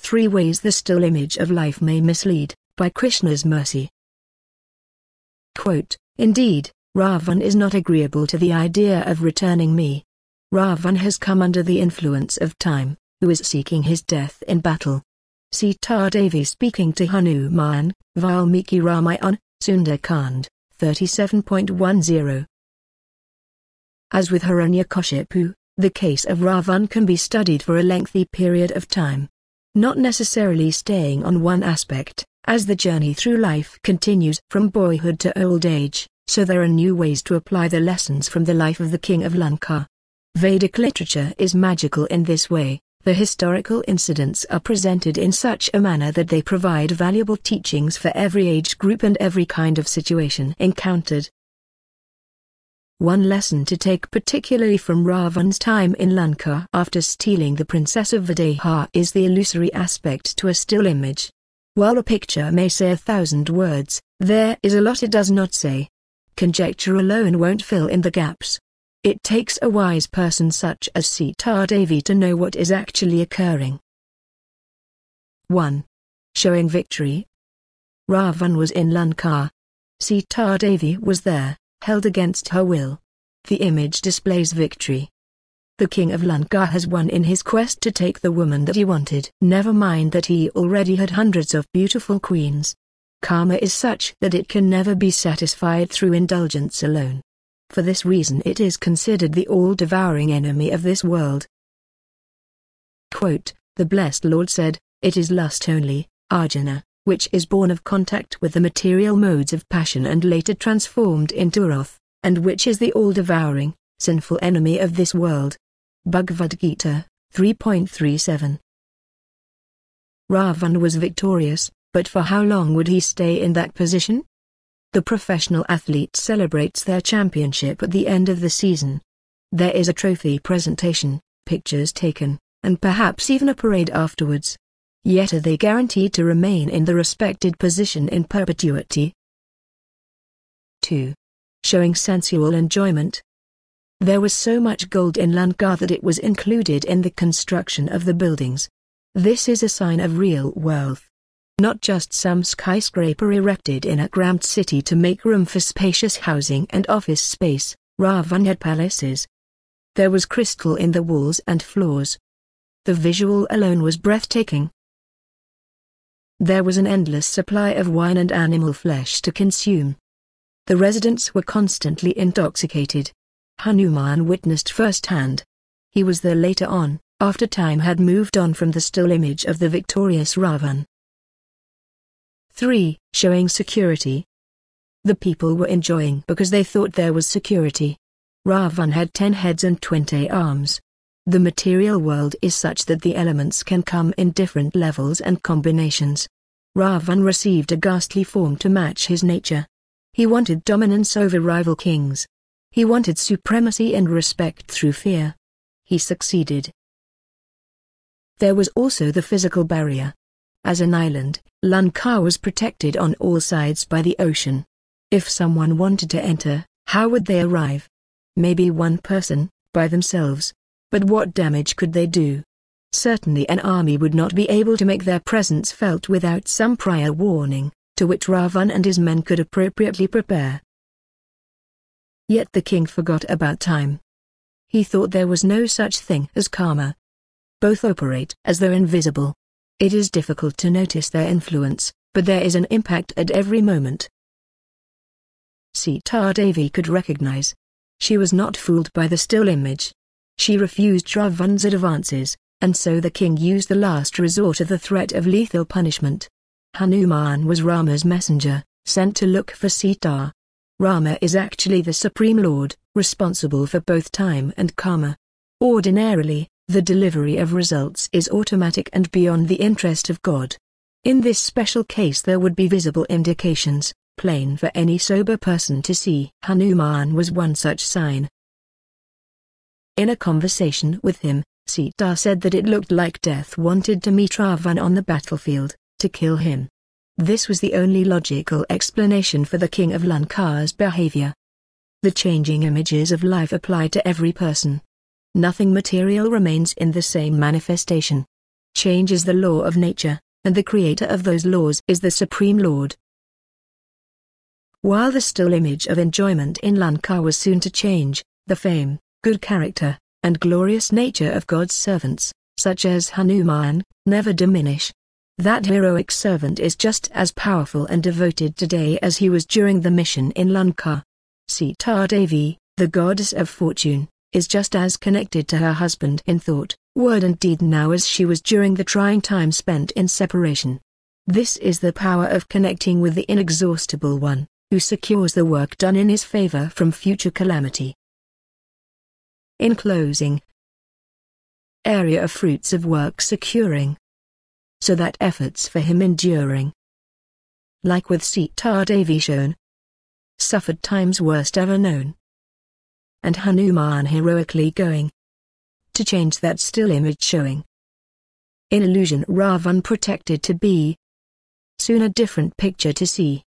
3 Ways the Still Image of Life May Mislead, by Krishna's Mercy. Quote, Indeed, Ravan is not agreeable to the idea of returning me. Ravan has come under the influence of time, who is seeking his death in battle. Sita Devi speaking to Hanuman, Valmiki Ramayana, Sundarkand, 37.10. As with Hiranyakashipu, the case of Ravan can be studied for a lengthy period of time. Not necessarily staying on one aspect, as the journey through life continues from boyhood to old age, so there are new ways to apply the lessons from the life of the king of Lanka. Vedic literature is magical in this way. The historical incidents are presented in such a manner that they provide valuable teachings for every age group and every kind of situation encountered. One lesson to take particularly from Ravan's time in Lanka after stealing the princess of Videha is the illusory aspect to a still image. While a picture may say 1,000 words, there is a lot it does not say. Conjecture alone won't fill in the gaps. It takes a wise person such as Sita Devi to know what is actually occurring. 1. Showing victory. Ravan was in Lanka. Sita Devi was there, held against her will. The image displays victory. The king of Lanka has won in his quest to take the woman that he wanted. Never mind that he already had hundreds of beautiful queens. Karma is such that it can never be satisfied through indulgence alone. For this reason it is considered the all-devouring enemy of this world. Quote, the blessed Lord said, it is lust only, Arjuna, which is born of contact with the material modes of passion and later transformed into wrath, and which is the all-devouring, sinful enemy of this world. Bhagavad Gita, 3.37. Ravan was victorious, but for how long would he stay in that position? The professional athlete celebrates their championship at the end of the season. There is a trophy presentation, pictures taken, and perhaps even a parade afterwards. Yet are they guaranteed to remain in the respected position in perpetuity? 2. Showing sensual enjoyment. There was so much gold in Lanka that it was included in the construction of the buildings. This is a sign of real wealth. Not just some skyscraper erected in a cramped city to make room for spacious housing and office space. Ravan had palaces. There was crystal in the walls and floors. The visual alone was breathtaking. There was an endless supply of wine and animal flesh to consume. The residents were constantly intoxicated. Hanuman witnessed firsthand. He was there later on, after time had moved on from the still image of the victorious Ravan. 3. Showing security. The people were enjoying because they thought there was security. Ravan had 10 heads and 20 arms. The material world is such that the elements can come in different levels and combinations. Ravan received a ghastly form to match his nature. He wanted dominance over rival kings. He wanted supremacy and respect through fear. He succeeded. There was also the physical barrier. As an island, Lanka was protected on all sides by the ocean. If someone wanted to enter, how would they arrive? Maybe one person, by themselves. But what damage could they do? Certainly an army would not be able to make their presence felt without some prior warning, to which Ravan and his men could appropriately prepare. Yet the king forgot about time. He thought there was no such thing as karma. Both operate as though invisible. It is difficult to notice their influence, but there is an impact at every moment. Sita Devi could recognize. She was not fooled by the still image. She refused Ravan's advances, and so the king used the last resort of the threat of lethal punishment. Hanuman was Rama's messenger, sent to look for Sita. Rama is actually the Supreme Lord, responsible for both time and karma. Ordinarily, the delivery of results is automatic and beyond the interest of God. In this special case there would be visible indications, plain for any sober person to see. Hanuman was one such sign. In a conversation with him, Sita said that it looked like death wanted to meet Ravan on the battlefield, to kill him. This was the only logical explanation for the king of Lanka's behavior. The changing images of life apply to every person. Nothing material remains in the same manifestation. Change is the law of nature, and the creator of those laws is the Supreme Lord. While the still image of enjoyment in Lanka was soon to change, the fame, good character, and glorious nature of God's servants, such as Hanuman, never diminish. That heroic servant is just as powerful and devoted today as he was during the mission in Lanka. Sita Devi, the goddess of fortune, is just as connected to her husband in thought, word and deed now as she was during the trying time spent in separation. This is the power of connecting with the inexhaustible one, who secures the work done in his favor from future calamity. In closing, area of fruits of work securing, so that efforts for him enduring. Like with Sita Devi shown, suffered times worst ever known. And Hanuman heroically going to change that still image showing. In illusion Ravan protected to be, soon a different picture to see.